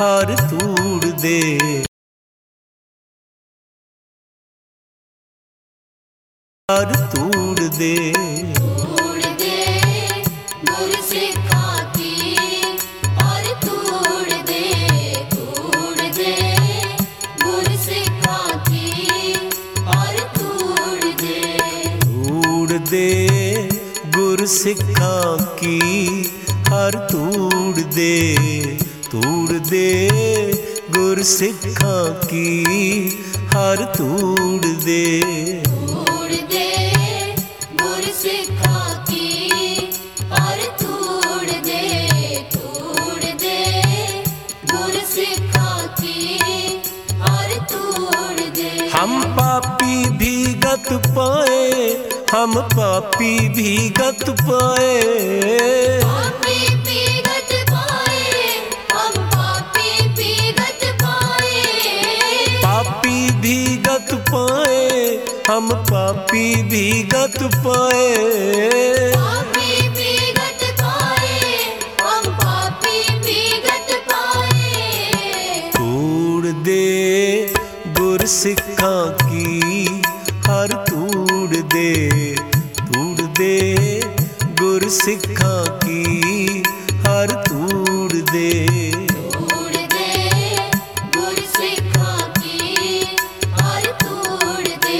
हर तूड़ दे। हर तूड़ दे गुर सिखां की हर तूड़ दे गुर सिखां की हर तूड़ दे। तूड़ दे गुर सिखां की हर तूड़ दे। तूड़ दे गुर सिखां की हर तूड़ दे। तूड़ दे गुर सिखां की हर तूड़ दे गुर सिखां की हर तूड़ दे। हम पापी भी गत पाए, हम पापी भी गत पाए। पापी भी गत पाए, हम पापी भी गत पाए। पापी भी गत पाए, हम पापी भी गत पाए। पापी भी गत पाए, हम पापी भी गत पाए। तूड़ दे गुर सिखां की हर तूड़ दे। तूड़ दे गुर सिखां की हर तूड़ दे। तूड़ दे गुर सिखां की हर तूड़ दे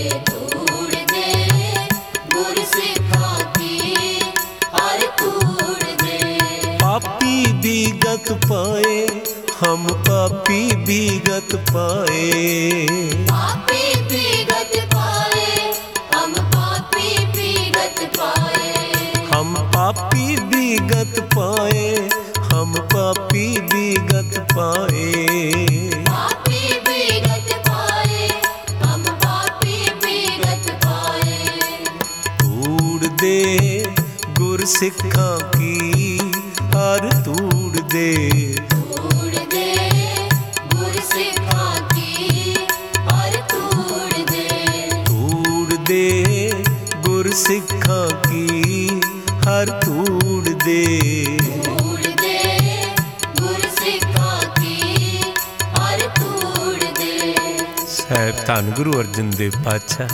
गुर सिखां की हर तूड़ दे। पापी भी गत पाए, हम पापी भी गत पाए। पापी भी गत पाए, हम पापी भी गत पाए। हम पापी भी गत पाए, हम पापी भी गत पाए। पापी भी गत पाए, हम पापी भी गत पाए। तूड़ दे गुर सिखां की हर तूड़ दे। तूड़ दे गुर सिखां की हर तूड़ दे। तूड़ दे गुर सिखां की हर तूड़ दे। तूड़ दे गुर सिखां की हर तूड़ दे। ਸਾਹਿਬ ਧੰਨ ਗੁਰੂ ਅਰਜਨ ਦੇਵ ਪਾਤਸ਼ਾਹ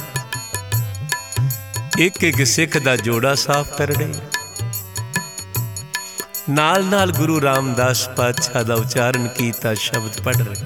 ਇੱਕ ਇੱਕ ਸਿੱਖ ਦਾ ਜੋੜਾ ਸਾਫ਼ ਕਰ ਰਹੇ, ਨਾਲ ਨਾਲ ਗੁਰੂ ਰਾਮਦਾਸ ਪਾਤਸ਼ਾਹ ਦਾ ਉਚਾਰਨ ਕੀਤਾ ਸ਼ਬਦ ਪੜ੍ਹ ਰਹੇ।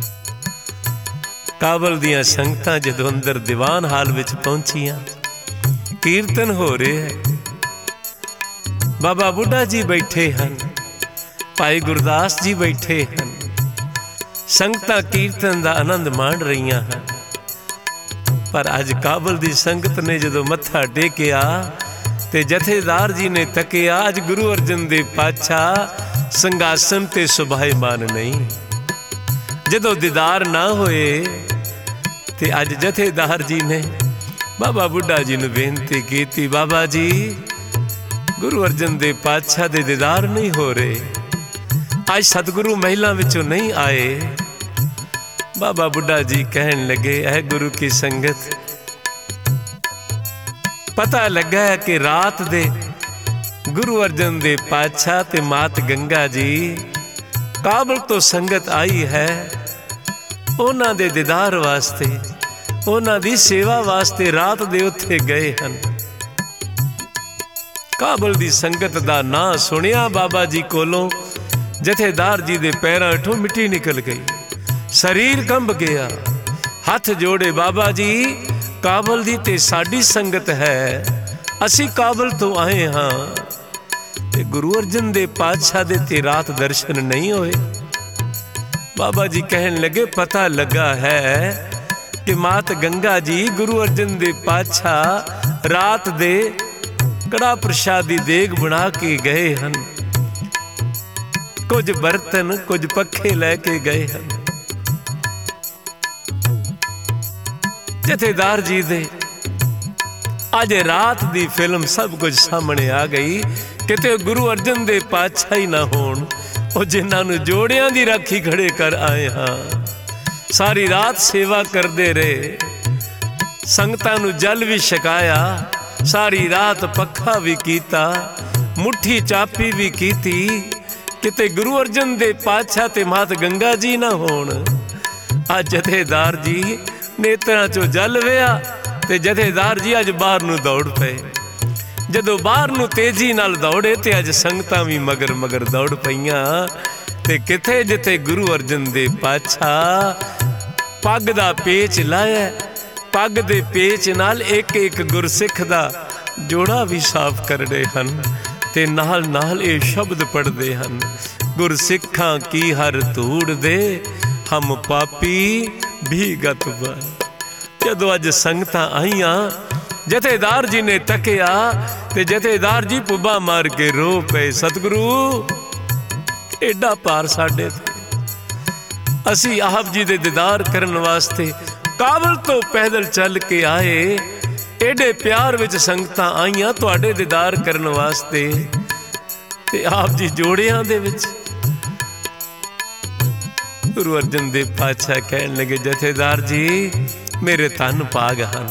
ਕਾਬਲ ਦੀਆਂ ਸੰਗਤਾਂ ਜਦੋਂ ਅੰਦਰ ਦੀਵਾਨ ਹਾਲ ਵਿੱਚ ਪਹੁੰਚੀਆਂ, ਕੀਰਤਨ ਹੋ ਰਿਹਾ ਹੈ। ਬਾਬਾ ਬੁੱਢਾ ਜੀ ਬੈਠੇ ਹਨ, ਭਾਈ ਗੁਰਦਾਸ ਜੀ ਬੈਠੇ ਹਨ। ਸੰਗਤਾਂ ਕੀਰਤਨ ਦਾ ਆਨੰਦ ਮਾਣ ਰਹੀਆਂ ਹਨ। ਪਰ ਅੱਜ ਕਾਬਲ ਦੀ ਸੰਗਤ ਨੇ ਜਦੋਂ ਮੱਥਾ ਟੇਕਿਆ ਤੇ ਜਥੇਦਾਰ ਜੀ ਨੇ ਤੱਕਿਆ, ਅੱਜ ਗੁਰੂ ਅਰਜਨ ਦੇਵ ਪਾਤਸ਼ਾਹ ਸਿੰਘਾਸਨ ਤੇ ਸੁਭਾਇਮਾਨ ਨਹੀਂ। ਜਦੋਂ ਦੀਦਾਰ ਨਾ ਹੋਏ ਤੇ ਅੱਜ ਜਥੇਦਾਰ ਜੀ ਨੇ ਬਾਬਾ ਬੁੱਢਾ ਜੀ ਨੂੰ ਬੇਨਤੀ ਕੀਤੀ, ਬਾਬਾ ਜੀ ਗੁਰੂ ਅਰਜਨ ਦੇਵ ਪਾਤਸ਼ਾਹ ਦੇ ਦੀਦਾਰ ਨਹੀਂ ਹੋ ਰਹੇ, ਅੱਜ ਸਤਿਗੁਰੂ ਮਹਿਲਾਂ ਵਿੱਚੋਂ ਨਹੀਂ ਆਏ। ਬਾਬਾ ਬੁੱਢਾ ਜੀ ਕਹਿਣ ਲੱਗੇ, ਐ ਗੁਰੂ ਕੀ ਸੰਗਤ, ਪਤਾ ਲੱਗਾ ਹੈ ਕਿ ਰਾਤ ਦੇ ਗੁਰੂ ਅਰਜਨ ਦੇਵ ਪਾਤਸ਼ਾਹ ਤੇ ਮਾਤ ਗੰਗਾ ਜੀ ਕਾਬਲ ਤੋਂ ਸੰਗਤ ਆਈ ਹੈ, ਉਹਨਾਂ ਦੇ ਦੀਦਾਰ ਵਾਸਤੇ, ਉਹਨਾਂ ਦੀ ਸੇਵਾ ਵਾਸਤੇ ਰਾਤ ਦੇ ਉੱਥੇ ਗਏ ਹਨ। ਕਾਬਲ ਦੀ ਸੰਗਤ ਦਾ ਨਾਂ ਸੁਣਿਆ ਬਾਬਾ ਜੀ ਕੋਲੋਂ ਜਥੇਦਾਰ ਜੀ ਦੇ ਪੈਰਾਂ ਹੇਠੋਂ ਮਿੱਟੀ ਨਿਕਲ ਗਈ, ਸਰੀਰ ਕੰਬ ਗਿਆ। ਹੱਥ ਜੋੜੇ, ਬਾਬਾ ਜੀ ਕਾਬਲ ਦੀ ਤੇ ਸਾਡੀ ਸੰਗਤ ਹੈ, ਅਸੀਂ ਕਾਬਲ ਤੋਂ ਆਏ ਹਾਂ ਤੇ ਗੁਰੂ ਅਰਜਨ ਦੇਵ ਪਾਤਸ਼ਾਹ ਦੇ ਤੇ ਰਾਤ ਦਰਸ਼ਨ ਨਹੀਂ ਹੋਏ। ਬਾਬਾ ਜੀ ਕਹਿਣ ਲੱਗੇ, ਪਤਾ ਲੱਗਾ ਹੈ ਕਿ ਮਾਤ ਗੰਗਾ ਜੀ ਗੁਰੂ ਅਰਜਨ ਦੇਵ ਪਾਤਸ਼ਾਹ ਰਾਤ ਦੇ ਕੜਾ ਪ੍ਰਸ਼ਾਦੀ ਦੇਗ ਬਣਾ ਕੇ ਗਏ ਹਨ, ਕੁਝ ਬਰਤਨ ਕੁਝ ਪੱਖੇ ਲੈ ਕੇ ਗਏ ਹਨ। ਜਥੇਦਾਰ ਜੀ ਦੇ ਅੱਜ ਰਾਤ ਦੀ ਫਿਲਮ ਸਭ ਕੁਝ ਸਾਹਮਣੇ ਆ ਗਈ। ਕਿਤੇ ਗੁਰੂ ਅਰਜਨ ਦੇਵ ਪਾਤਸ਼ਾਹ ਹੀ ਨਾ ਹੋਣ, ਉਹ ਜਿਨ੍ਹਾਂ ਨੂੰ ਜੋੜਿਆਂ ਦੀ ਰਾਖੀ ਖੜੇ ਕਰ ਆਏ ਹਾਂ। ਸਾਰੀ ਰਾਤ ਸੇਵਾ ਕਰਦੇ ਰਹੇ, ਸੰਗਤਾਂ ਨੂੰ ਜਲ ਵੀ ਛਕਾਇਆ, ਸਾਰੀ ਰਾਤ ਪੱਖਾ ਵੀ ਕੀਤਾ, ਮੁੱਠੀ ਚਾਪੀ ਵੀ ਕੀਤੀ, ਕਿਤੇ ਗੁਰੂ ਅਰਜਨ ਦੇ ਪਾਤਸ਼ਾਹ ਤੇ ਮਾਤ ਗੰਗਾ ਜੀ ਨਾ ਹੋਣ। ਅੱਜ ਜਥੇਦਾਰ ਜੀ ਨੇਤਰਾਂ ਚੋਂ ਜਲ ਵਿਆ ਤੇ ਜਥੇਦਾਰ ਜੀ ਅੱਜ ਬਾਹਰ ਨੂੰ ਦੌੜ ਪਏ। ਜਦੋਂ ਬਾਹਰ ਨੂੰ ਤੇਜ਼ੀ ਨਾਲ ਦੌੜੇ ਤੇ ਅੱਜ ਸੰਗਤਾਂ ਵੀ ਮਗਰ ਮਗਰ ਦੌੜ ਪਈਆਂ। ਤੇ ਕਿਥੇ ਜਿੱਥੇ ਗੁਰੂ ਅਰਜਨ ਦੇ ਪਾਤਸ਼ਾਹ ਪੱਗ ਦਾ ਪੇਚ ਲਾਇਆ, ਪੱਗ ਦੇ ਪੇਚ ਨਾਲ ਇੱਕ ਇੱਕ ਗੁਰਸਿੱਖ ਦਾ ਜੋੜਾ ਵੀ ਸਾਫ਼ ਕਰਦੇ ਹਨ ਤੇ ਨਾਲ ਨਾਲ ਇਹ ਸ਼ਬਦ ਪੜ੍ਹਦੇ ਹਨ, ਗੁਰਸਿੱਖਾਂ ਕੀ ਹਰ ਧੂੜ ਦੇ ਹਮ ਪਾਪੀ ਵੀ ਗਤ ਪਾਏ। ਜਦੋਂ ਅੱਜ ਸੰਗਤਾਂ ਆਈਆਂ ਜਥੇਦਾਰ ਜੀ ਨੇ ਤੱਕਿਆ ਤੇ ਜਥੇਦਾਰ ਜੀ ਪੁੱਬਾ ਮਾਰ ਕੇ ਰੋ ਪਏ, ਸਤਿਗੁਰੂ ਐਡਾ ਭਾਰ ਸਾਡੇ ਤੇ, ਅਸੀਂ ਆਪ ਜੀ ਦੇ ਦੀਦਾਰ ਕਰਨ ਵਾਸਤੇ ਕਾਬਲ ਤੋਂ ਪੈਦਲ ਚੱਲ ਕੇ ਆਏ, ਐਡੇ ਪਿਆਰ ਵਿੱਚ ਸੰਗਤਾਂ ਆਈਆਂ ਤੁਹਾਡੇ ਦੀਦਾਰ ਕਰਨ ਵਾਸਤੇ ਤੇ ਆਪ ਜੀ ਜੋੜਿਆਂ ਦੇ ਵਿੱਚ। ਗੁਰੂ ਅਰਜਨ ਦੇਵ ਪਾਤਸ਼ਾਹ ਕਹਿਣ ਲੱਗੇ, ਜਥੇਦਾਰ ਜੀ ਮੇਰੇ ਧੰਨ ਭਾਗ ਹਨ,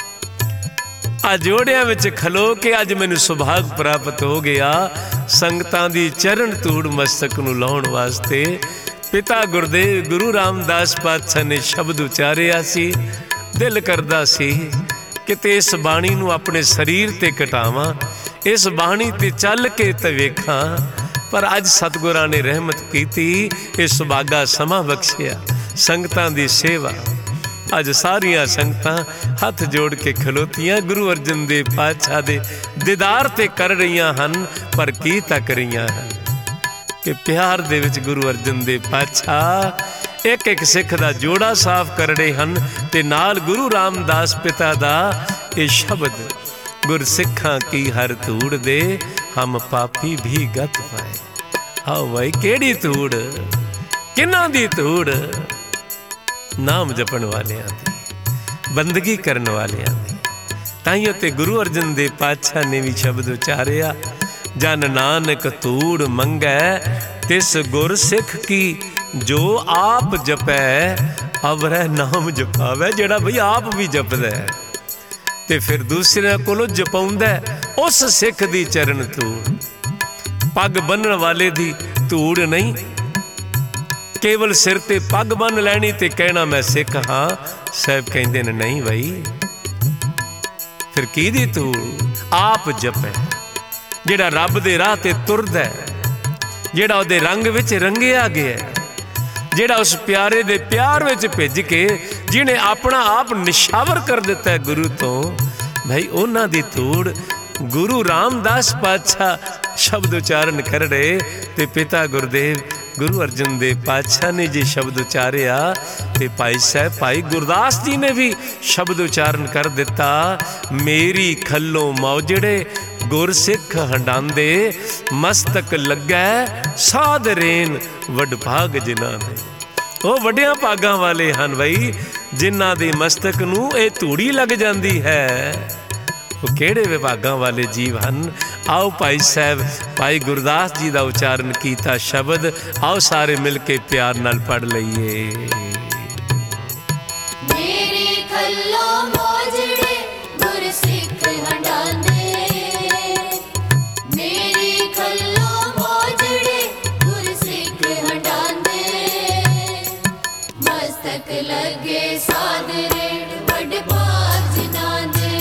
ਆ ਜੋੜਿਆਂ ਵਿੱਚ ਖਲੋ ਕੇ ਅੱਜ ਮੈਨੂੰ ਸੁਭਾਗ ਪ੍ਰਾਪਤ ਹੋ ਗਿਆ ਸੰਗਤਾਂ ਦੀ ਚਰਨ ਧੂੜ ਮਸਤਕ ਨੂੰ ਲਾਉਣ ਵਾਸਤੇ। ਪਿਤਾ ਗੁਰਦੇਵ ਗੁਰੂ ਰਾਮਦਾਸ ਪਾਤਸ਼ਾਹ ਨੇ ਸ਼ਬਦ ਉਚਾਰਿਆ ਸੀ, ਦਿਲ ਕਰਦਾ ਸੀ ਕਿਤੇ ਇਸ ਬਾਣੀ ਨੂੰ ਆਪਣੇ ਸਰੀਰ ਤੇ ਕਟਾਵਾਂ, ਇਸ ਬਾਣੀ ਤੇ ਚੱਲ ਕੇ ਤੇ ਵੇਖਾਂ, ਪਰ ਅੱਜ ਸਤਿਗੁਰਾਂ ਨੇ ਰਹਿਮਤ ਕੀਤੀ, ਇਹ ਸੁਭਾਗਾ ਸਮਾਂ ਬਖਸ਼ਿਆ ਸੰਗਤਾਂ ਦੀ ਸੇਵਾ। ਅੱਜ ਸਾਰੀਆਂ ਸੰਗਤਾਂ ਹੱਥ ਜੋੜ ਕੇ ਖਲੋਤੀਆਂ ਗੁਰੂ ਅਰਜਨ ਦੇਵ ਪਾਤਸ਼ਾਹ ਦੇ ਦੀਦਾਰ ਤੇ ਕਰ ਰਹੀਆਂ ਹਨ, ਪਰ ਕੀ ਤੱਕ ਰਹੀਆਂ ਹਨ ਕਿ ਪਿਆਰ ਦੇ ਵਿੱਚ ਗੁਰੂ ਅਰਜਨ ਦੇਵ ਪਾਤਸ਼ਾਹ ਇੱਕ ਇੱਕ ਸਿੱਖ ਦਾ ਜੋੜਾ ਸਾਫ਼ ਕਰ ਰਹੇ ਹਨ ਤੇ ਨਾਲ ਗੁਰੂ ਰਾਮਦਾਸ ਪਿਤਾ ਦਾ ਇਹ ਸ਼ਬਦ, ਗੁਰਸਿੱਖਾਂ ਕੀ ਹਰ ਧੂੜ ਦੇ ਹਮ ਪਾਪੀ ਵੀ ਗਤ ਪਾਏ। ਆਓ ਭਾਈ, ਕਿਹੜੀ ਧੂੜ, ਕਿਹਨਾਂ ਦੀ ਧੂੜ? ਨਾਮ ਜਪਣ ਵਾਲਿਆਂ ਦੀ, ਬੰਦਗੀ ਕਰਨ ਵਾਲਿਆਂ ਦੀ। ਤਾਈਓ ਤੇ ਗੁਰੂ ਅਰਜਨ ਦੇਵ ਪਾਤਸ਼ਾਹ ਨੇ ਵੀ ਸ਼ਬਦ ਉਚਾਰਿਆ, ਜਨ ਨਾਨਕ ਧੂੜ ਮੰਗੈ ਤਿਸ ਗੁਰ ਸਿੱਖ ਕੀ, ਜੋ ਆਪ ਜਪੈ ਅਵਰੈ ਨਾਮ ਜਪਾਵੈ। ਜਿਹੜਾ ਬਈ ਆਪ ਵੀ ਜਪਦਾ ਤੇ ਫਿਰ ਦੂਸਰਿਆਂ ਕੋਲੋਂ ਜਪਾਉਂਦਾ ਉਸ ਸਿੱਖ ਦੀ ਚਰਨ ਧੂੜ। ਪੱਗ ਬੰਨਣ ਵਾਲੇ ਦੀ ਧੂੜ ਨਹੀਂ, ਕੇਵਲ ਸਿਰ ਤੇ ਪੱਗ ਬੰਨ ਲੈਣੀ ਤੇ ਕਹਿਣਾ ਮੈਂ ਸਿੱਖ ਹਾਂ। ਸਾਹਿਬ ਕਹਿੰਦੇ ਨੇ ਨਹੀਂ ਬਈ, ਫਿਰ ਕਿਹਦੀ ਧੂੜ? ਆਪ ਜਪੈ, ਜਿਹੜਾ ਰੱਬ ਦੇ ਰਾਹ ਤੇ ਤੁਰਦਾ, ਜਿਹੜਾ ਉਹਦੇ ਰੰਗ ਵਿੱਚ ਰੰਗਿਆ ਗਿਆ, ਜਿਹੜਾ ਉਸ ਪਿਆਰੇ ਦੇ ਪਿਆਰ ਵਿੱਚ ਭਿੱਜ ਕੇ ਜਿਹਨੇ ਆਪਣਾ ਆਪ ਨਿਸ਼ਾਵਰ ਕਰ ਦਿੱਤਾ ਗੁਰੂ ਤੋਂ, ਭਾਈ ਉਹਨਾਂ ਦੀ ਧੂੜ। ਗੁਰੂ ਰਾਮਦਾਸ ਪਾਤਸ਼ਾਹ ਸ਼ਬਦ ਉਚਾਰਨ ਕਰ ਰਹੇ ਤੇ ਪਿਤਾ ਗੁਰਦੇਵ ਗੁਰੂ ਅਰਜਨ ਦੇਵ ਪਾਤਸ਼ਾਹ ਨੇ ਜੀ ਸ਼ਬਦ ਉਚਾਰਿਆ ਤੇ ਭਾਈ ਸਾਹਿਬ ਭਾਈ ਗੁਰਦਾਸ ਜੀ ਨੇ ਵੀ ਸ਼ਬਦ ਉਚਾਰਨ ਕਰ ਦਿੱਤਾ, ਮੇਰੀ ਖੱਲੋਂ ਮੌਜੜੇ ਗੁਰਸਿੱਖ ਹੰਡਾਂਦੇ, ਮਸਤਕ ਲੱਗੈ ਸਾਧ ਰੇਨ ਵੱਡ ਭਾਗ ਜਿਨ੍ਹਾਂ ਦੇ। ਉਹ ਵੱਡਿਆਂ ਭਾਗਾਂ ਵਾਲੇ ਹਨ ਬਈ, ਜਿਨ੍ਹਾਂ ਦੇ ਮਸਤਕ ਨੂੰ ਇਹ ਧੂੜੀ ਲੱਗ ਜਾਂਦੀ ਹੈ। ਉਹ ਕਿਹੜੇ ਵਿਭਾਗਾਂ ਵਾਲੇ ਜੀਵ ਹਨ? ਆਓ ਭਾਈ ਸਾਹਿਬ ਭਾਈ ਗੁਰਦਾਸ ਜੀ ਦਾ ਉਚਾਰਨ ਕੀਤਾ ਸ਼ਬਦ, ਆਓ ਸਾਰੇ ਮਿਲ ਕੇ ਪਿਆਰ ਨਾਲ ਪੜ੍ਹ ਲਈਏ। ਮੇਰੀ ਖੱਲੋਂ ਮੋਜੜੇ ਗੁਰਸਿੱਖ ਹੰਡਾਂਦੇ, ਮੇਰੀ ਖੱਲੋਂ ਮੋਜੜੇ ਗੁਰਸਿੱਖ ਹੰਡਾਂਦੇ, ਮਸਤਕ ਲੱਗੇ ਸਾਧ ਰੇਣ ਵੱਡ ਭਾਗ ਜਿਨ੍ਹਾਂ ਦੇ,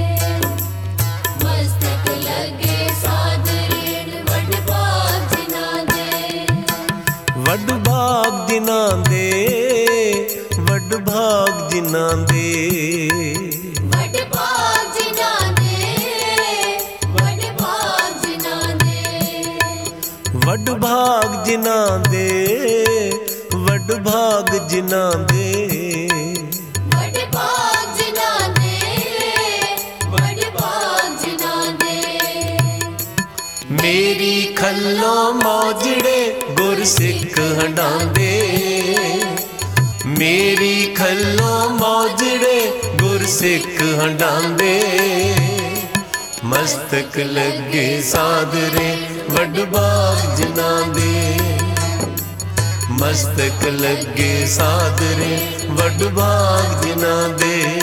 ਮਸਤਕ ਲੱਗੇ ਸਾਧ ਰੇਣ ਵੱਡ ਭਾਗ ਜਿਨ੍ਹਾਂ ਦੇ, ਵੱਡ ਭਾਗ ਜਿਨ੍ਹਾਂ ਦੇ, ਵੱਡ ਭਾਗ ਜਿਨ੍ਹਾਂ ਦੇ, ਵੱਡ ਭਾਗ ਜਿਨ੍ਹਾਂ ਦੇ, ਵੱਡ ਭਾਗ ਜਿਨ੍ਹਾਂ ਦੇ, ਵੱਡ ਭਾਗ ਜਿਨ੍ਹਾਂ ਦੇ, ਵੱਡ ਭਾਗ ਜਿਨ੍ਹਾਂ ਦੇ, ਵੱਡ ਭਾਗ ਜਿਨ੍ਹਾਂ ਦੇ, ਵੱਡ ਭਾਗ ਜਿਨ੍ਹਾਂ ਦੇ, ਮੇਰੀ ਖੱਲੋਂ ਮੌਜੜੇ ਗੁਰਸਿੱਖ ਹੰਡਾਂਦੇ, ਮੇਰੀ ਖੱਲੋਂ ਮੌਜੜੇ ਗੁਰਸਿੱਖ ਹੰਡਾਂਦੇ, ਮਸਤਕ ਲੱਗੇ ਸਾਧਰੇ ਵੱਡ ਭਾਗ ਜਿਨ੍ਹਾਂ ਦੇ, ਮਸਤਕ ਲੱਗੇ ਸਾਧਰੇ ਵੱਡ ਭਾਗ ਜਿਨ੍ਹਾਂ ਦੇ।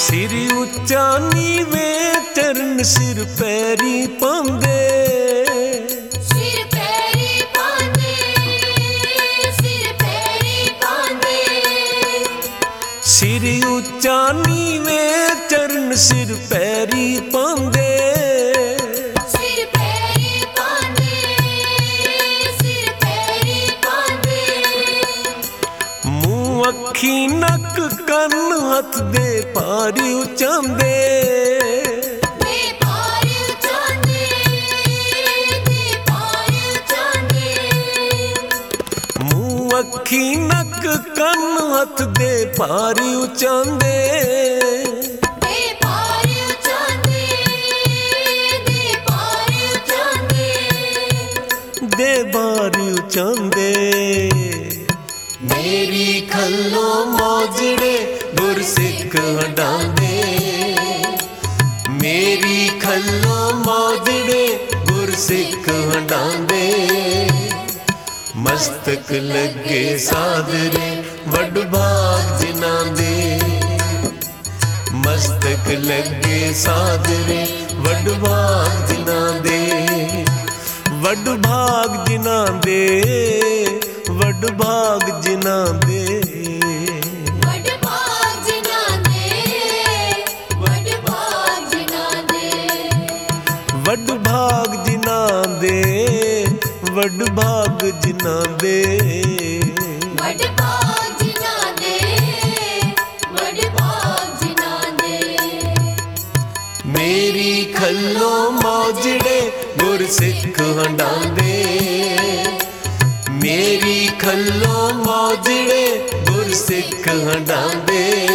ਸਿਰ ਉੱਚਾ ਨੀਵੇਂ ਚਰਨ ਸਿਰ ਪੈਰੀ ਪਾਉਂਦੇ ਸਿਰ ਪੈਰੀ ਪਾਉਂਦੇ ਸਿਰ ਪੈਰੀ ਪਾਉਂਦੇ ਸਿਰ ਉੱਚਾ ਨੀਵੇਂ ਚਰਨ ਸਿਰ ਪੈਰੀ ਪਾਉਂਦੇ ਸਿਰ ਪੈਰੀ ਪਾਉਂਦੇ ਸਿਰ ਪੈਰੀ ਪਾਉਂਦੇ ਮੂੰਹ ਅੱਖੀ ਨੱਕ ਕੰਨ ਹੱਥ ਦੇ ਭਾਰੀ ਉਚਾਉਂਦੇ ਦੇ ਭਾਰੀ ਉਚਾਉਂਦੇ ਦੇ ਭਾਰੀ ਉਚਾਉਂਦੇ ਮੂੰਹ ਅੱਖੀ ਨੱਕ ਕੰਨ ਹੱਥ ਦੇ ਭਾਰੀ ਉਚਾਉਂਦੇ ਦੇ ਭਾਰੀ ਉਚਾਉਂਦੇ ਦੇ ਭਾਰੀ ਉਚਾਉਂਦੇ ਦੇ ਭਾਰੀ ਉਚਾਉਂਦੇ ਮੇਰੀ ਖੱਲੋ ਮੌਜੜੇ ਗੁਰਸਿੱਖ ਹੰਡਾਉਂਦੇ ਮੇਰੀ ਖੱਲੋ ਮੌਜੜੇ ਗੁਰਸਿੱਖ ਹੰਡਾਉਂਦੇ ਮਸਤਕ ਲੱਗੇ ਸਾਧਰੇ ਵੱਡ ਭਾਗ ਜਿਨ੍ਹਾਂ ਦੇ ਮਸਤਕ ਲੱਗੇ ਸਾਧਰੇ ਵੱਡ ਭਾਗ ਜਿਨ੍ਹਾਂ ਦੇ ਵੱਡ ਭਾਗ ਜਿਨ੍ਹਾਂ ਦੇ ਵੱਡ ਭਾਗ ਜਿਨ੍ਹਾਂ ਦੇ ਵੱਡ ਭਾਗ ਜਿਨ੍ਹਾਂ ਦੇ ਵੱਡ ਭਾਗ ਜਿਨ੍ਹਾਂ ਦੇ ਵੱਡ ਭਾਗ ਜਿਨ੍ਹਾਂ ਦੇ ਵੱਡ ਭਾਗ ਜਿਨ੍ਹਾਂ ਦੇ ਵੱਡ ਭਾਗ ਜਿਨ੍ਹਾਂ ਦੇ ਵੱਡ ਭਾਗ ਜਿਨ੍ਹਾਂ ਦੇ ਮੇਰੀ ਖੱਲੋ ਮੌਜੜੇ ਗੁਰਸਿੱਖ ਹੰਡਾਉਂਦੇ ਮੇਰੀ ਖੱਲੋ ਮੌਜੜੇ ਗੁਰਸਿੱਖ ਹੰਡਾਉਂਦੇ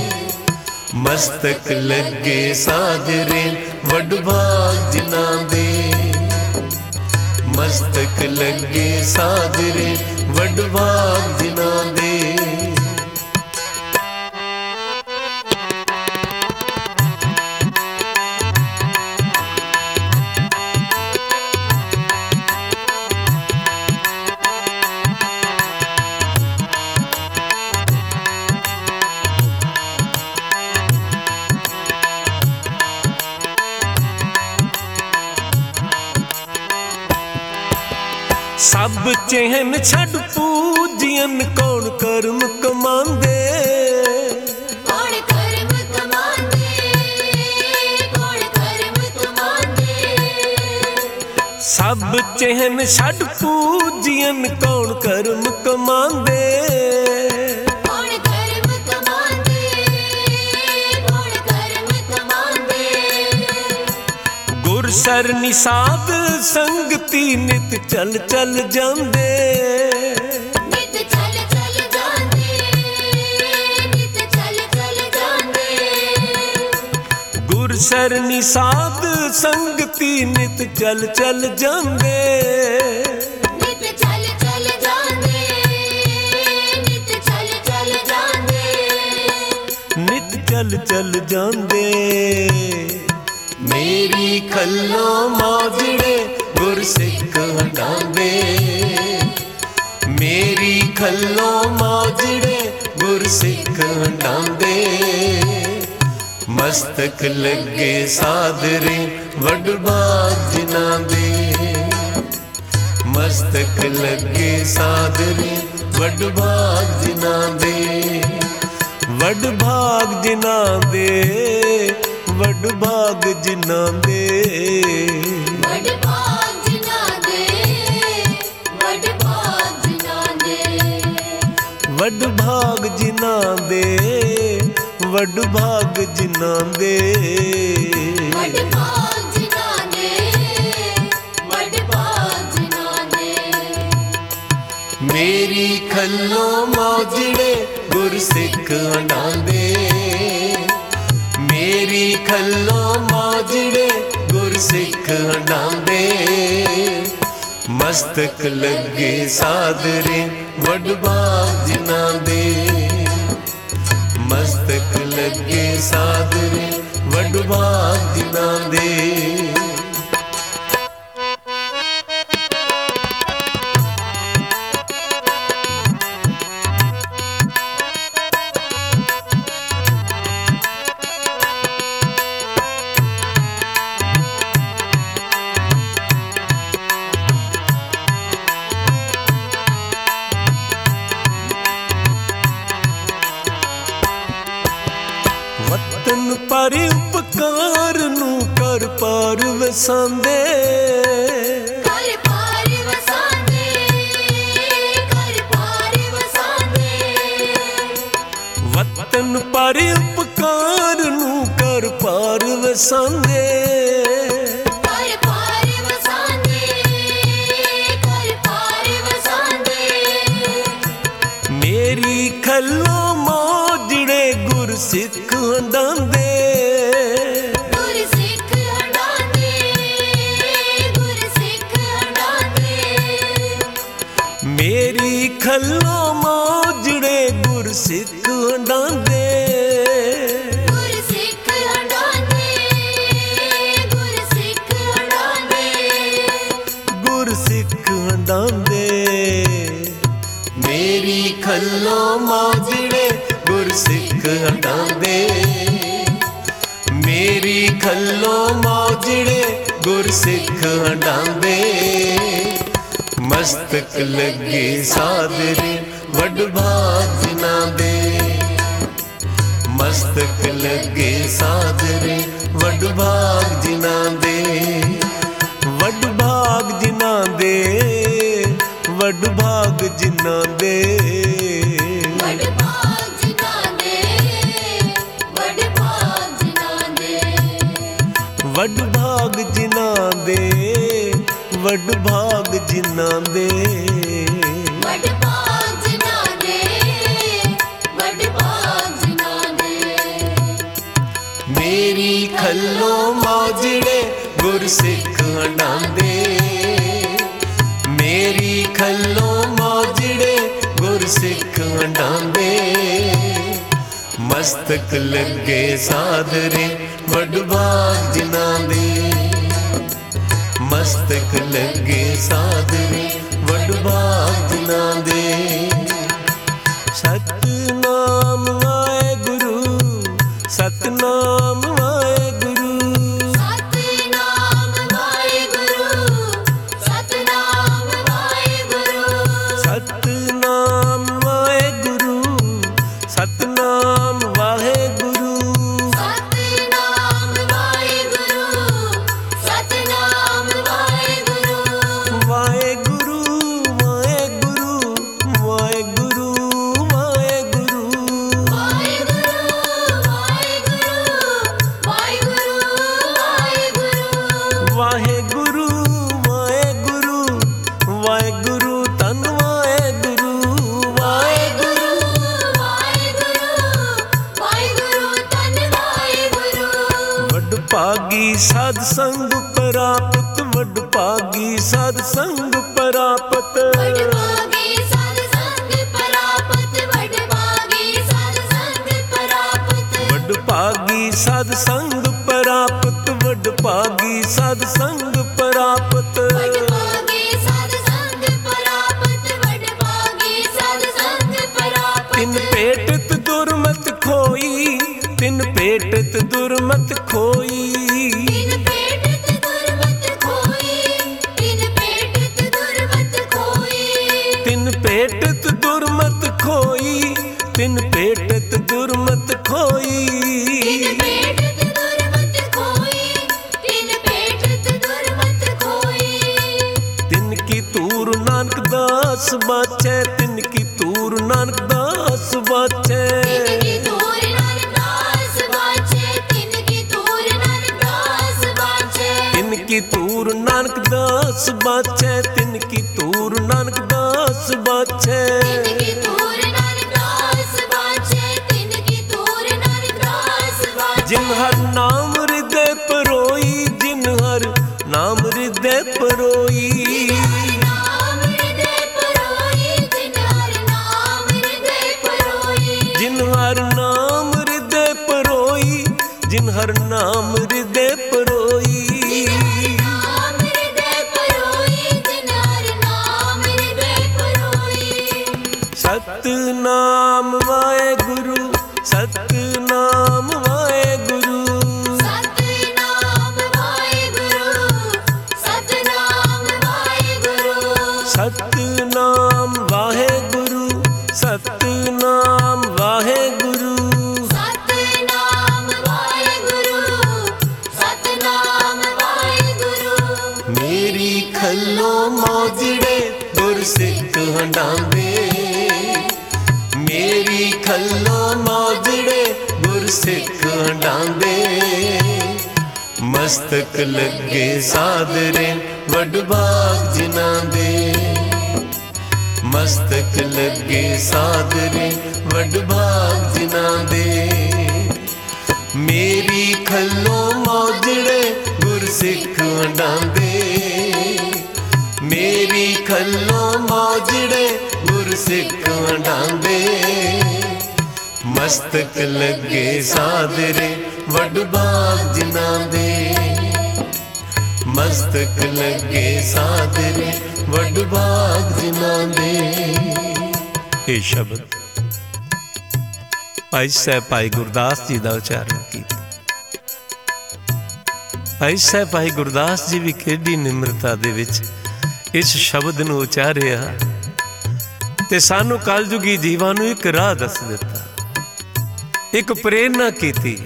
ਮਸਤਕ ਲੱਗੇ ਸਾਜਰੇ ਵੱਡ ਭਾਗ ਜਿਨ੍ਹਾਂ ਦੇ ਮਸਤਕ ਲੱਗੇ ਸਾਜਰੇ ਵੱਡ ਭਾਗ ਜਿਨ੍ਹਾਂ ਦੇ ਸਭ ਚਿਹਨ ਛੱਡ ਪੂਜੀਨ ਕੌਣ ਕਰਮ ਕਮਾਂਦੇ ਕੌਣ ਕਰਮ ਕਮਾਂਦੇ ਕੌਣ ਕਰਮ ਕਮਾਂਦੇ ਸਭ ਚਿਹਨ ਛੱਡ ਪੂਜੀਨ ਕੌਣ ਕਰਮ ਕਮਾਂਦੇ ਕੌਣ ਕਰਮ ਕਮਾਂਦੇ ਕੌਣ ਕਰਮ ਕਮਾਂਦੇ ਗੁਰ ਸਰਨੀ ਸਾਧ ਸੰਗਤੀ ਨਿਤ ਚਲ ਚਲ ਜਾਂਦੇ ਨਿਤ ਚਲ ਚਲ ਜਾਂਦੇ ਨਿਤ ਚਲ ਚਲ ਜਾਂਦੇ ਗੁਰ ਸਰਨੀ ਸਾਧ ਸੰਗਤੀ ਨਿਤ ਚਲ ਚਲ ਜਾਂਦੇ ਨਿਤ ਚਲ ਚਲ ਜਾਂਦੇ ਨਿਤ ਚਲ ਚਲ ਜਾਂਦੇ ਨਿਤ ਚਲ ਚਲ ਜਾਂਦੇ ਮੇਰੀ ਖੱਲੋ ਮੌਜੜੇ ਗੁਰਸਿੱਖ ਹੰਡਾਉਂਦੇ ਮੇਰੀ ਖੱਲੋ ਮੌਜੜੇ ਗੁਰਸਿੱਖ ਹੰਡਾਉਂਦੇ ਮਸਤਕ ਲੱਗੇ ਸਾਧਰੇ ਵੱਡ ਭਾਗ ਜਿਨ੍ਹਾਂ ਦੇ ਮਸਤਕ ਲੱਗੇ ਸਾਧਰੇ ਵੱਡ ਭਾਗ ਜਿਨ੍ਹਾਂ ਦੇ ਵੱਡ ਭਾਗ ਜਿਨ੍ਹਾਂ ਦੇ ਵੱਡ ਭਾਗ ਜਿਨ੍ਹਾਂ ਦੇ ਵੱਡ ਭਾਗ ਜਿਨ੍ਹਾਂ ਦੇ ਵੱਡ ਭਾਗ ਜਿਨ੍ਹਾਂ ਦੇ ਵੱਡ ਭਾਗ ਜਿਨ੍ਹਾਂ ਦੇ ਵੱਡ ਭਾਗ ਜਿਨ੍ਹਾਂ ਦੇ ਵੱਡ ਭਾਗ ਜਿਨ੍ਹਾਂ ਦੇ ਵੱਡ ਭਾਗ ਜਿਨ੍ਹਾਂ ਦੇ ਮੇਰੀ ਖੱਲੋ ਮੌਜੜੇ ਗੁਰਸਿੱਖ ਹੰਡਾਉਂਦੇ ਮੇਰੀ ਖੱਲੋ ਮੌਜੜੇ ਗੁਰਸਿੱਖ ਹੰਡਾਉਂਦੇ ਮਸਤਕ ਲੱਗੇ ਸਾਧਰੇ ਵੱਡ ਭਾਗ ਜਿਨ੍ਹਾਂ ਦੇ ਮਸਤਕ ਲੱਗੇ ਸਾਧਰੇ ਵੱਡ ਭਾਗ ਜਿਨ੍ਹਾਂ ਦੇ ਵਤਨ ਪਰ ਉਪਕਾਰ ਨੂੰ ਕਰ ਪਾਰ ਵਸਾਂਦੇ, ਕਰ ਪਾਰ ਵਸਾਂਦੇ, ਕਰ ਪਾਰ ਵਸਾਂਦੇ। ਵਤਨ ਪਰ ਉਪਕਾਰ ਨੂੰ ਕਰ ਪਾਰ ਵਸਾਂਦੇ, ਕਰ ਪਾਰ ਵਸਾਂਦੇ, ਕਰ ਪਾਰ ਵਸਾਂਦੇ। ਮੇਰੀ ਖੱਲੋਂ ਮੋਜੜੇ ਗੁਰਸਿੱਖ ਹੰਡਾਂਦੇ, ਗੁਰਸਿੱਖ ਹੰਡਾਂਦੇ, ਗੁਰਸਿੱਖ ਹੰਡਾਂਦੇ। ਮੇਰੀ ਖੱਲੋਂ ਮੋਜੜੇ ਗੁਰਸਿੱਖ ਹੰਡਾਂਦੇ, ਗੁਰਸਿੱਖ ਹੰਡਾਂਦੇ, ਗੁਰਸਿੱਖ ਹੰਡਾਂਦੇ। ਗੁਰਸਿੱਖ ਹੰਡਾਂਦੇ। ਮੇਰੀ ਖੱਲੋਂ ਮੋਜੜੇ ਗੁਰਸਿੱਖ ਹੰਡਾਂਦੇ, ਮੇਰੀ ਖੱਲੋਂ ਮੋਜੜੇ ਗੁਰਸਿੱਖ ਹੰਡਾਂਦੇ। ਮਸਤਕ ਲੱਗੇ ਸਾਦਰੇ ਵੱਡ ਭਾਗ ਜਿਨ੍ਹਾਂ ਦੇ, ਮਸਤਕ ਲੱਗੇ ਸਾਦਰੇ ਵੱਡ ਭਾਗ ਜਿਨ੍ਹਾਂ ਦੇ, ਵੱਡ ਭਾਗ ਜਿਨ੍ਹਾਂ ਦੇ, ਵੱਡ ਭਾਗ ਜਿਨ੍ਹਾਂ ਦੇ। ਵੱਡ ਭਾਗ ਜਿਨ੍ਹਾਂ ਦੇ, ਵੱਡ ਭਾਗ ਜਿਨ੍ਹਾਂ ਦੇ। ਵੱਡ ਭਾਗ ਜਿਨ੍ਹਾਂ ਦੇ, ਵੱਡ ਭਾਗ ਜਿਨ੍ਹਾਂ ਦੇ। ਵੱਡ ਭਾਗ ਜਿਨ੍ਹਾਂ ਦੇ, ਵੱਡ ਭਾਗ ਜਿਨ੍ਹਾਂ ਦੇ। ਮੇਰੀ ਖੱਲੋਂ ਮੋਜੜੇ ਗੁਰਸਿੱਖ ਹੰਡਾਂਦੇ, ਮੇਰੀ ਖੱਲੋਂ ਮੋਜੜੇ ਗੁਰਸਿੱਖ ਹੰਡਾਂਦੇ। ਮਸਤਕ ਲੱਗੇ ਸਾਦਰੇ ਵੱਡ ਭਾਗ ਜਿਨ੍ਹਾਂ ਦੇ, ਮਸਤਕ ਲੱਗੇ ਸਾਦਰੇ ਵੱਡ ਭਾਗ ਜਿਨ੍ਹਾਂ ਦੇ। ਸਤਿਨਾਮ ਵਾਹਿਗੁਰੂ, ਸਤਿਨਾਮ ਵਾਹਿਗੁਰੂ, ਸਤਿਨਾਮ ਵਾਹਿਗੁਰੂ, ਸਤਿਨਾਮ ਵਾਹਿਗੁਰੂ। ਸਤਿਨਾਮ ਵਾਹਿਗੁਰੂ, ਸਤਿਨਾਮ ਵਾਹਿਗੁਰੂ। ਸਤਿਨਾਮ ਵਾਹਿਗੁਰੂ, ਸਤਿਨਾਮ ਵਾਹਿਗੁਰੂ। ਵਾਹਿਗੁਰੂ ਵਾਹਿਗੁਰੂ ਵਾਹਿਗੁਰੂ ਵਾਹਿਗੁਰੂ। ਵਾਹਿਗੁਰੂ, ਵਾਹਿਗੁਰੂ, ਵਾਹਿਗੁਰੂ। ਵਾਹਿਗੁਰੂ ਵਾਹਿਗੁਰੂ ਵਾਹਿਗੁਰੂ ਧੰਨ ਵਾਹਿਗੁਰੂ। ਵਾਹਿਗੁਰੂ ਵਾਹਿਗੁਰੂ, ਵਾਹਿਗੁਰੂ ਧੰਨ ਵਾਹਿਗੁਰੂ। ਵੱਡ ਭਾਗੀ ਸਾਧ ਸੰਗ ਪ੍ਰਾਪਤ, ਵੱਡ ਭਾਗੀ ਸਾਧ ਸੰਗ ਪ੍ਰਾਪਤ। ਵੱਡ ਭਾਗੀ ਸਾਧ ਸੰਗ ਪ੍ਰਾਪਤ, ਵੱਡ ਭਾਗੀ ਸਾਧ ਸੰਗ ਪ੍ਰਾਪਤ। ਵੱਡ ਭਾਗੀ ਸਾਧ ਸੰਗ ਪ੍ਰਾਪਤ, ਵੱਡ ਭਾਗੀ ਸਾਧ ਸੰਗ ਪ੍ਰਾਪਤ। ਵੱਡ ਭਾਗੀ ਸਾਧ ਸੰਗ ਪ੍ਰਾਪਤ, ਵੱਡ ਭਾਗੀ ਸਾਧ ਸੰਗ ਪ੍ਰਾਪਤ। ਤਿਨ ਭੇਟਤ ਦੁਰਮਤ ਖੋਈ, ਤਿਨ ਭੇਟਤ ਦੁਰਮਤ ਖੋਈ। ਤਿਨ ਭੇਟਤ ਦੁਰਮਤ ਖੋਈ, ਤਿਨ ਭੇਟਤ ਦੁਰਮਤ ਖੋਈ। ਤਿਨ ਭੇਟਤ ਦੁਰਮਤ ਖੋਈ, ਤਿਨ ਭੇਟਤ ਦੁਰਮਤ ਖੋਈ। ਤਿਨ ਭੇਟਤ ਦੁਰਮਤ ਖੋਈ, ਤਿਨ ਭੇਟਤ ਦੁਰਮਤ ਖੋਈ। ਤਿਨ ਕੀ ਤੂਰ ਨਾਨਕ ਦਾਸ ਬਾਚੈ, ਤਿਨ ਕੀ ਤੂਰ ਨਾਨਕ ਦਾਸ ਬਾਚੈ। ਤਿਨ ਕੀ ਤੂਰ ਨਾਨਕ ਦਾਸ ਬਾਝੇ, ਤਿਨ ਕੀ ਤੂਰ ਨਾਨਕ ਦਾਸ ਬਾਝੇ। ਤਿਨ ਕੀ ਤੂਰ ਨਾਨਕ ਦਾਸ ਬਾਚੈ, ਤਿਨ ਕੀ ਤੂਰ ਨਾਨਕ ਦਾਸ ਬਾਚੈ। ਤਿਨ ਕੀ ਤੂਰ ਨਾਨਕ ਦਾਸ ਬਾਝੇ, ਤਿਨ ਕੀ ਤੂਰ ਨਾਨਕ ਦਾਸ ਬਾਝੇ। ਜਿਨ ਹਰ ਨਾਮ ਹਿਰਦੈ ਪਰੋਈ, ਜਿਨ ਹਰ ਨਾਮ ਹਿਰਦੈ ਪਰੋਈ। ਨਾਮ ਹਿਰਦੈ ਪਰੋਈ, ਜਿਨ ਹਰ ਨਾਮ ਹਿਰਦੈ ਪਰੋਈ। ਜਿਨ ਹਰ ਨਾਮ ਹਿਰਦੈ ਪਰੋਈ, ਜਿਨ ਹਰ ਨਾਮ ਹਿਰਦੈ ਪਰੋਈ। ਨਾਮ ਹਿਰਦੈ ਪਰੋਈ, ਜਿਨ ਹਰ ਨਾਮ ਹਿਰਦੈ ਪਰੋਈ। ਸਤਿਨਾਮ ਵਾਹਿਗੁਰੂ, ਸਤਿਨਾਮ ਵਾਹਿਗੁਰੂ। ਸਤਿਨਾਮ ਵਾਹਿਗੁਰੂ, ਸਤਿਨਾਮ ਵਾਹਿਗੁਰੂ। ਸਤਿਨਾਮ ਵਾਹਿਗੁਰੂ, ਸਤਿਨਾਮ ਵਾਹਿਗੁਰੂ। ਸਤਿਨਾਮ ਵਾਹਿਗੁਰੂ, ਮੌਜੜੇ ਗੁਰਸਿੱਖ ਹੰਡਾਂਦੇ। ਮਸਤਕ ਲੱਗੇ ਸਾਦਰੇ ਵਡਭਾਗ ਜਿਨ੍ਹਾਂ ਦੇ। ਮਸਤਕ ਲੱਗੇ ਸਾਦਰੇ ਵਡਭਾਗ ਜਿਨ੍ਹਾਂ ਦੇ। ਮੇਰੀ ਖੱਲੋਂ ਮੌਜੜੇ ਗੁਰਸਿੱਖ ਹੰਡਾਂਦੇ। ਮੇਰੀ ਖੱਲੋਂ ਮੌਜੜੇ ਗੁਰਸਿੱਖ ਹੰਡਾਂਦੇ। ਮਸਤਕ ਲੱਗੇ ਸਾਦਰੇ ਵਡਭਾਗ ਜਿਨ੍ਹਾਂ ਦੇ। ਮਸਤਕ ਲੱਗੇ ਸਾਦਰੇ ਵਡਭਾਗ ਜਿਨ੍ਹਾਂ ਦੇ। ਇਹ ਸ਼ਬਦ ਭਾਈ ਸਾਹਿਬ ਭਾਈ ਗੁਰਦਾਸ ਜੀ ਦਾ ਉਚਾਰਨ ਕੀਤਾ। ਭਾਈ ਸਾਹਿਬ ਭਾਈ ਗੁਰਦਾਸ ਜੀ ਵੀ ਕਿਹੜੀ ਨਿਮਰਤਾ ਦੇ ਵਿੱਚ ਇਸ ਸ਼ਬਦ ਨੂੰ ਉਚਾਰਿਆ ਤੇ ਸਾਨੂੰ ਕਲਯੁਗੀ ਜੀਵਾਂ ਨੂੰ ਇੱਕ ਰਾਹ ਦੱਸ ਦਿੱਤਾ, ਇੱਕ ਪ੍ਰੇਰਨਾ ਕੀਤੀ।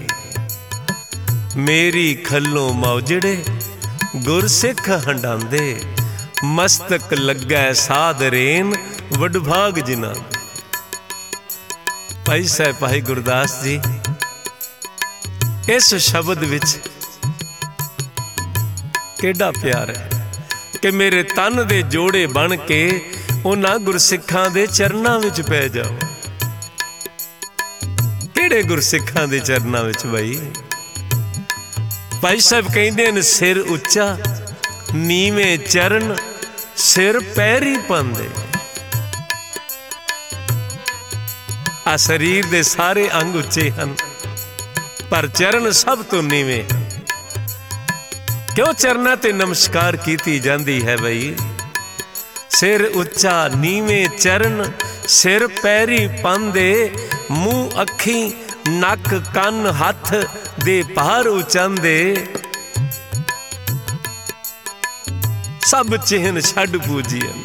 ਮੇਰੀ ਖੱਲੋਂ ਮੌਜੜੇ ਗੁਰਸਿੱਖ ਹੰਡਾਂਦੇ। ਮਸਤਕ ਲੱਗੈ ਸਾਦਰੇਨ ਵਡਭਾਗ ਜਿਨ੍ਹਾਂ। ਭਾਈ ਸਾਹਿਬ ਭਾਈ ਗੁਰਦਾਸ ਜੀ ਇਸ ਸ਼ਬਦ ਵਿੱਚ ਕਿਹੜਾ ਪਿਆਰ ਹੈ ਕਿ ਮੇਰੇ ਤਨ ਦੇ ਜੋੜੇ ਬਣ ਕੇ ਉਹਨਾਂ ਗੁਰਸਿੱਖਾਂ ਦੇ ਚਰਨਾਂ ਵਿੱਚ ਪੈ ਜਾਓ। ਕਿਹੜੇ ਗੁਰਸਿੱਖਾਂ ਦੇ ਚਰਨਾਂ ਵਿੱਚ ਬਈ? ਭਾਈ ਸਾਹਿਬ ਕਹਿੰਦੇ ਨੇ ਸਿਰ ਉੱਚਾ ਨੀਵੇਂ ਚਰਨ ਸਿਰ ਪੈਰੀ ਪਾਉਂਦੇ। ਆ ਸਰੀਰ ਦੇ ਸਾਰੇ ਅੰਗ ਉੱਚੇ ਹਨ ਪਰ ਚਰਨ ਸਭ ਤੋਂ ਨੀਵੇਂ। ਕਿਉਂ ਚਰਨਾਂ ਤੇ ਨਮਸਕਾਰ ਕੀਤੀ ਜਾਂਦੀ ਹੈ ਬਈ? ਸਿਰ ਉੱਚਾ ਨੀਵੇਂ ਚਰਨ ਸਿਰ ਪੈਰੀ ਪਾਉਂਦੇ। ਮੂੰਹ ਅੱਖੀ ਨੱਕ ਕੰਨ ਹੱਥ ਦੇ ਭਾਰ ਉਚਾਂਦੇ। ਸਭ ਚਿਹਨ ਛੱਡ ਪੂਜੀਏ।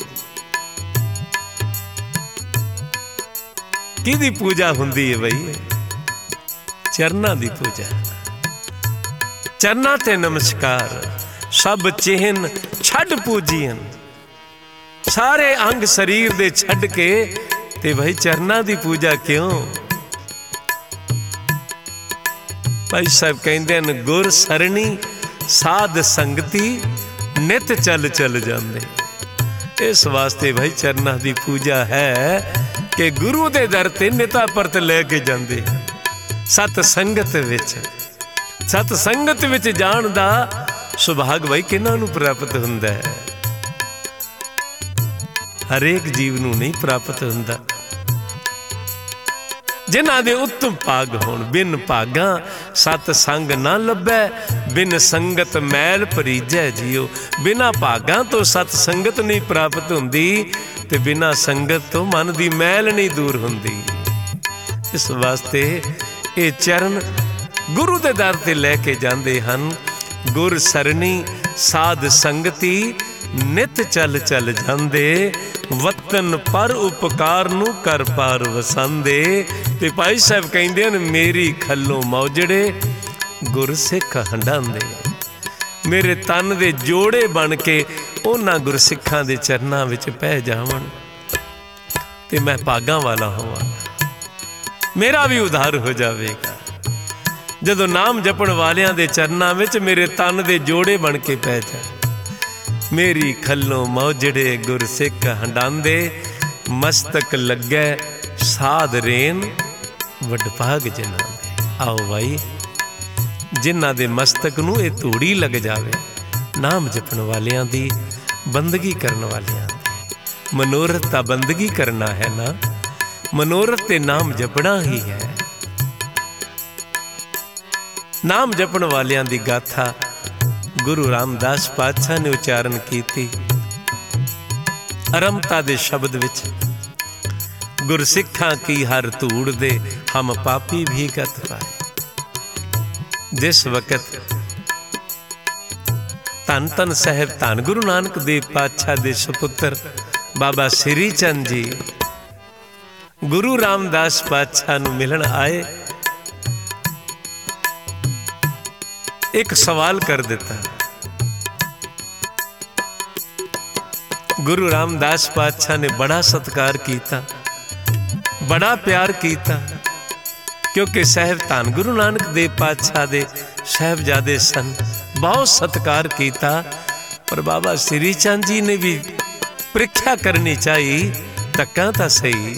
ਕਿਹਦੀ ਪੂਜਾ ਹੁੰਦੀ ਹੈ ਬਈ? ਚਰਨਾਂ ਦੀ ਪੂਜਾ। ਚਰਨਾਂ ਤੇ ਨਮਸਕਾਰ। ਸਭ ਚਿਹਨ ਛੱਡ ਪੂਜੀਏ। ਸਾਰੇ ਅੰਗ ਸਰੀਰ ਦੇ ਛੱਡ ਕੇ ਤੇ ਭਾਈ ਚਰਨਾਂ ਦੀ ਪੂਜਾ ਕਿਉਂ? ਭਾਈ ਸਾਹਿਬ ਕਹਿੰਦੇ ਨੇ ਗੁਰ ਸਰਣੀ ਸਾਧ ਸੰਗਤੀ ਨਿਤ ਚੱਲ ਚੱਲ ਜਾਂਦੇ। ਇਸ ਵਾਸਤੇ ਭਾਈ ਚਰਨਾਂ ਦੀ ਪੂਜਾ ਹੈ ਕਿ ਗੁਰੂ ਦੇ ਦਰ ਤੇ ਨਿਤਾ ਪਰਤ ਲੈ ਕੇ ਜਾਂਦੇ। ਸਤ ਸੰਗਤ ਵਿੱਚ, ਸਤ ਸੰਗਤ ਵਿੱਚ ਜਾਣ ਦਾ ਸੁਭਾਗ ਭਾਈ ਕਿਹਨਾਂ ਨੂੰ ਪ੍ਰਾਪਤ ਹੁੰਦਾ ਹੈ? ਹਰੇਕ ਜੀਵ ਨੂੰ ਨਹੀਂ ਪ੍ਰਾਪਤ ਹੁੰਦਾ। ਜਿਨ੍ਹਾਂ ਦੇ ਉੱਤਮ ਭਾਗ ਹੋਣ। ਬਿਨ ਭਾਗਾਂ ਸਤ ਸੰਗ ਨਾ ਲੱਭੈ, ਬਿਨ ਸੰਗਤ ਮੈਲ ਭਰੀਜੈ ਜੀਓ। ਬਿਨਾਂ ਭਾਗਾਂ ਤੋਂ ਸਤ ਸੰਗਤ ਨਹੀਂ ਪ੍ਰਾਪਤ ਹੁੰਦੀ ਤੇ ਬਿਨਾਂ ਸੰਗਤ ਤੋਂ ਮਨ ਦੀ ਮੈਲ ਨਹੀਂ ਦੂਰ ਹੁੰਦੀ। ਇਸ ਵਾਸਤੇ ਇਹ ਚਰਨ ਗੁਰੂ ਦੇ ਦਰ ਤੇ ਲੈ ਕੇ ਜਾਂਦੇ ਹਨ। ਗੁਰ ਸਰਣੀ ਸਾਧ ਸੰਗਤੀ ਨਿਤ ਚੱਲ ਚੱਲ ਜਾਂਦੇ। ਵਤਨ ਪਰ ਉਪਕਾਰ ਨੂੰ ਕਰ ਪਾਰ ਵਸਾਂਦੇ। ਤੇ ਭਾਈ ਸਾਹਿਬ ਕਹਿੰਦੇ ਹਨ ਮੇਰੀ ਖੱਲੋਂ ਮੌਜੜੇ ਗੁਰਸਿੱਖ ਹੰਡਾਂਦੇ। ਮੇਰੇ ਤਨ ਦੇ ਜੋੜੇ ਬਣ ਕੇ ਉਹਨਾਂ ਗੁਰਸਿੱਖਾਂ ਦੇ ਚਰਨਾਂ ਵਿੱਚ ਪੈ ਜਾਵਣ ਤੇ ਮੈਂ ਭਾਗਾਂ ਵਾਲਾ ਹੋਵਾਂ। ਮੇਰਾ ਵੀ ਉਧਾਰ ਹੋ ਜਾਵੇਗਾ ਜਦੋਂ ਨਾਮ ਜਪਣ ਵਾਲਿਆਂ ਦੇ ਚਰਨਾਂ ਵਿੱਚ ਮੇਰੇ ਤਨ ਦੇ ਜੋੜੇ ਬਣ ਕੇ ਪੈ ਜਾ। ਮੇਰੀ ਖੱਲੋਂ ਮੌਜੜੇ ਗੁਰਸਿੱਖ ਹੰਡਾਂਦੇ। ਮਸਤਕ ਲੱਗੈ ਸਾਧ ਰੇਨ ਵਡਭਾਗ ਜਿਨ੍ਹਾਂ ਦੇ। ਆਓ ਭਾਈ ਜਿਨ੍ਹਾਂ ਦੇ ਮਸਤਕ ਨੂੰ ਇਹ ਧੂੜੀ ਲੱਗ ਜਾਵੇ, ਨਾਮ ਜਪਣ ਵਾਲਿਆਂ ਦੀ, ਬੰਦਗੀ ਕਰਨ ਵਾਲਿਆਂ ਦੀ। ਮਨੋਰਥ ਤਾਂ ਬੰਦਗੀ ਕਰਨਾ ਹੈ ਨਾ, ਮਨੋਰਥ ਤੇ ਨਾਮ ਜਪਣਾ ਹੀ ਹੈ। ਨਾਮ ਜਪਣ ਵਾਲਿਆਂ ਦੀ ਗਾਥਾ ਗੁਰੂ ਰਾਮਦਾਸ ਪਾਤਸ਼ਾਹ ਨੇ ਉਚਾਰਨ ਕੀਤੀ। ਅਰਮਤਾ ਦੇ ਸ਼ਬਦ ਵਿੱਚ ਗੁਰਸਿੱਖਾਂ ਕੀ ਹਰ ਧੂੜ ਦੇ ਹਮ ਪਾਪੀ ਵੀ ਗਤ ਪਾਏ। ਜਿਸ ਵਕਤ ਧੰਨ ਧੰਨ ਸਾਹਿਬ ਧੰਨ ਗੁਰੂ ਨਾਨਕ ਦੇਵ ਪਾਤਸ਼ਾਹ ਦੇ ਸੁਪੁੱਤਰ ਬਾਬਾ ਸ੍ਰੀ ਚੰਦ ਜੀ ਗੁਰੂ ਰਾਮਦਾਸ ਪਾਤਸ਼ਾਹ ਨੂੰ ਮਿਲਣ ਆਏ, ਇੱਕ ਸਵਾਲ ਕਰ ਦਿੱਤਾ। ਗੁਰੂ ਰਾਮਦਾਸ ਪਾਤਸ਼ਾਹ ਨੇ ਬੜਾ ਸਤਿਕਾਰ ਕੀਤਾ, ਬੜਾ ਪਿਆਰ ਕੀਤਾ। क्योंकि साहिब धन गुरु नानक देव पातशाह दे साहिबजादे सन, बहुत सत्कार किया। पर बाबा श्री चंद जी ने भी प्रीख्या करनी चाहिए, धक्का तो सही।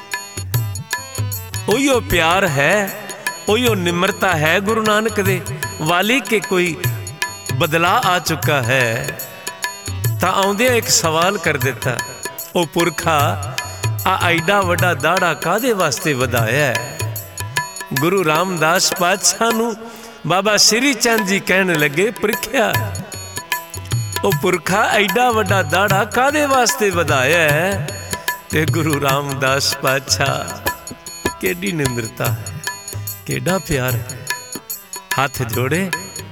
उहियो प्यार है, उहियो निम्रता है गुरु नानक दे वाली के कोई बदला आ चुका है। तो आउंदे एक सवाल कर दिता, ओ पुरखा आ एडा वड्डा दाड़ा कादे वास्ते वधाया है? गुरु रामदास पातशाह नूं बाबा श्री चंद जी कहने लगे, प्रीख्या ओ पुरखा एडा वड्डा दाड़ा कादे वास्ते वधाया है? ते गुरु रामदास पातशाह केडी निम्रता है, केडा प्यार है। हाथ जोड़े,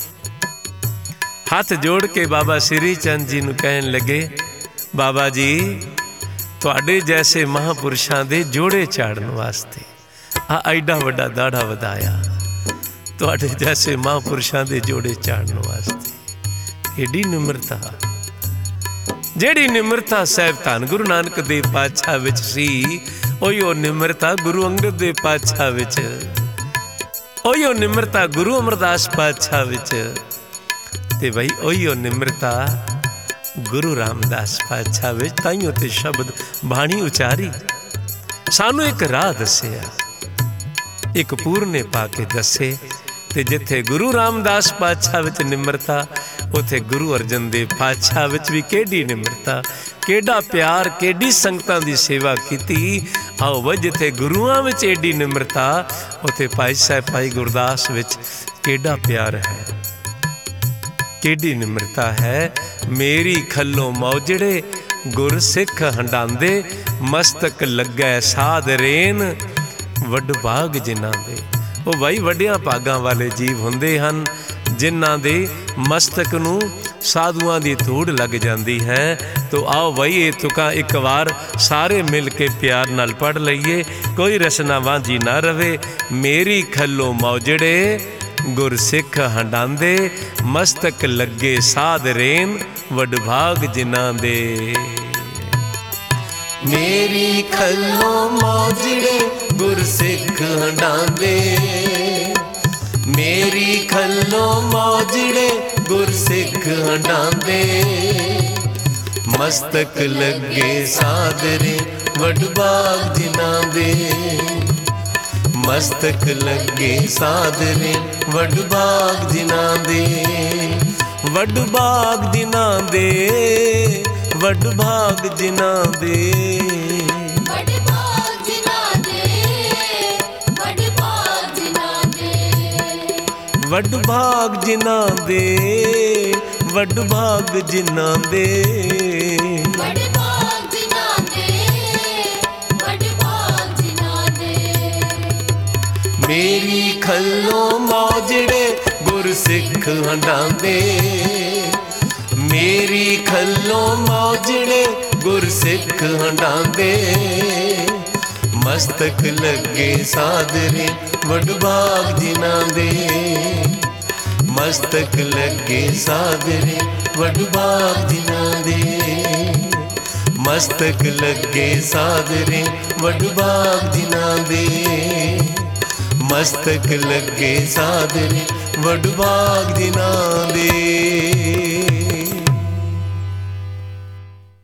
हाथ जोड़ के बाबा श्री चंद जी नूं कहन लगे, बाबा जी तुहाडे जैसे महापुरुषां दे जोड़े चाड़न वास्ते आ एडा वड्डा दाड़ा वधाया, तुहाडे जैसे महापुरुषां दे जोड़े चाड़न वास्ते। एडी निम्रता, जेड़ी निम्रता साहिब धन गुरु नानक देव पातशाह विच सी, ओहियो निम्रता गुरु अंगद देव पातशाह विच, ओहियो निम्रता गुरु अमरदास पातशाह विच, ते बई ओहियो निम्रता गुरु रामदास पातशाह विच। ताइयों ते शब्द बाणी उचारी, सानू एक राह दसिया, एक पूरने पा के दसे। ते जिथे गुरु रामदास पातशाह विच निम्रता, उथे गुरु अर्जन देव पातशाह विच भी केडी निम्रता, केडा प्यार, केडी संगतां दी सेवा कीती। आओ वह जिथे गुरुआं विच एडी निम्रता, उथे भाई साहब भाई गुरदास विच केडा प्यार है, केडी निम्रता है। मेरी खल्लो मौजड़े गुर सिख हंडांदे, मस्तक लग्गै साध रेन वड भाग जिन्हां दे। वो भाई वड्डियां भागां वाले जीव हुंदे हन, जिन्हां दे मस्तक नूं साधुआं दी धूड़ लग जाती है। तो आओ भाई ये तुकां एक बार सारे मिल के प्यार नाल पढ़ लईए, कोई रसना वांझी ना रवे। मेरी खल्लो मौजड़े गुर सिख हंडांदे, मस्तक लगे साध रेन वड भाग जिन्हां दे। मेरी खल्लो मौजड़े गुर सिख हंडांदे, मेरी खल्लो मौजड़े गुर सिख हंडांदे, मस्तक लगे साध रेन वड भाग जिन्हां दे। मस्तक लगे साध रेन वड भाग जिन्हां दे, वड भाग जिन्हां दे, वड भाग जिन्हां दे, वड भाग जिन्हां दे, वड भाग जिन्हां दे, वड भाग जिन्हां दे, वड भाग जिन्हां दे, वड भाग जिन्हां दे, वड भाग जिन्हां दे। मेरी खल्लो मौजड़े गुर सिख हंडांदे, मेरी खल्लो मौजड़े गुर सिख हंडांदे, मस्तक लगे साध रेन वड भाग जिन्हां दे। मस्तक लगे साध रेन वड भाग जिन्हां दे, मस्तक लगे साध रेन वड भाग जिन्हां दे। मस्तक लगे साध रेन वड भाग जिन्हां दे।